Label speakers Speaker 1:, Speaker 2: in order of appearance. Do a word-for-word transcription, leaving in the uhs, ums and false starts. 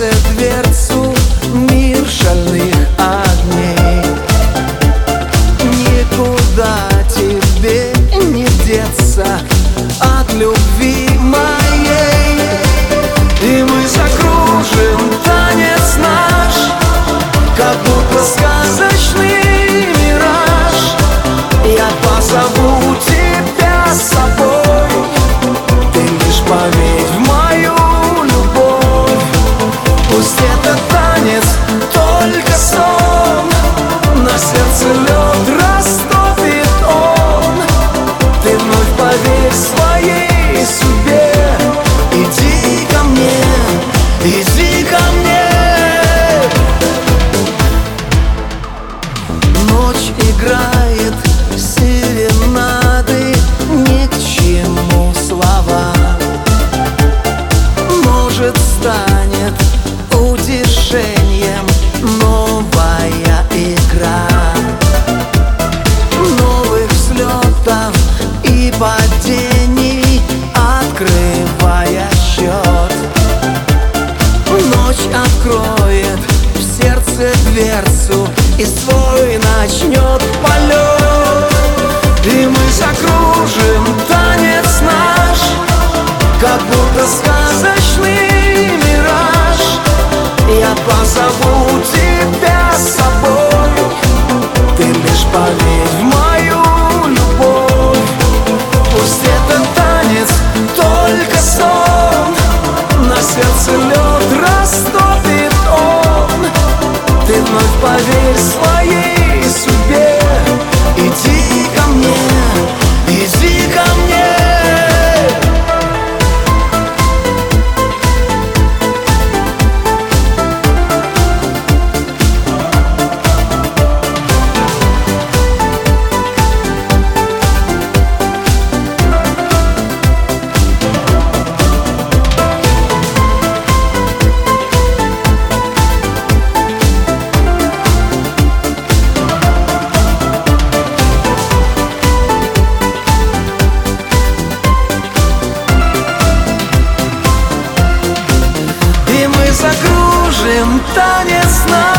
Speaker 1: сердце дверцу мир шальных огней. Никуда тебе не деться от любви моей. И мы закружим танец наш, как будто сказочный мираж. Я позову тебя с собой, ты лишь поверь в мою любовь. Пусть этот танец только сон, на сердце лед растопит он. Ты вновь поверь своей судьбе. Иди ко мне, иди ко мне. Ночь играет серенады, ни к чему слова. Может, станет утешением новая игра новых взлетов и падений, открывая счет. Ночь откроет в сердце дверцу и свой начнет полет. И мы закружим танец наш, как будто сказочный мираж. Я позову тебя с собой, ты лишь поверь в мою любовь. Пусть этот танец только сон, на сердце лед растопит он. Ты вновь поверь своей судьбе. Иди ко мне, иди ко мне. Закружим танец наш.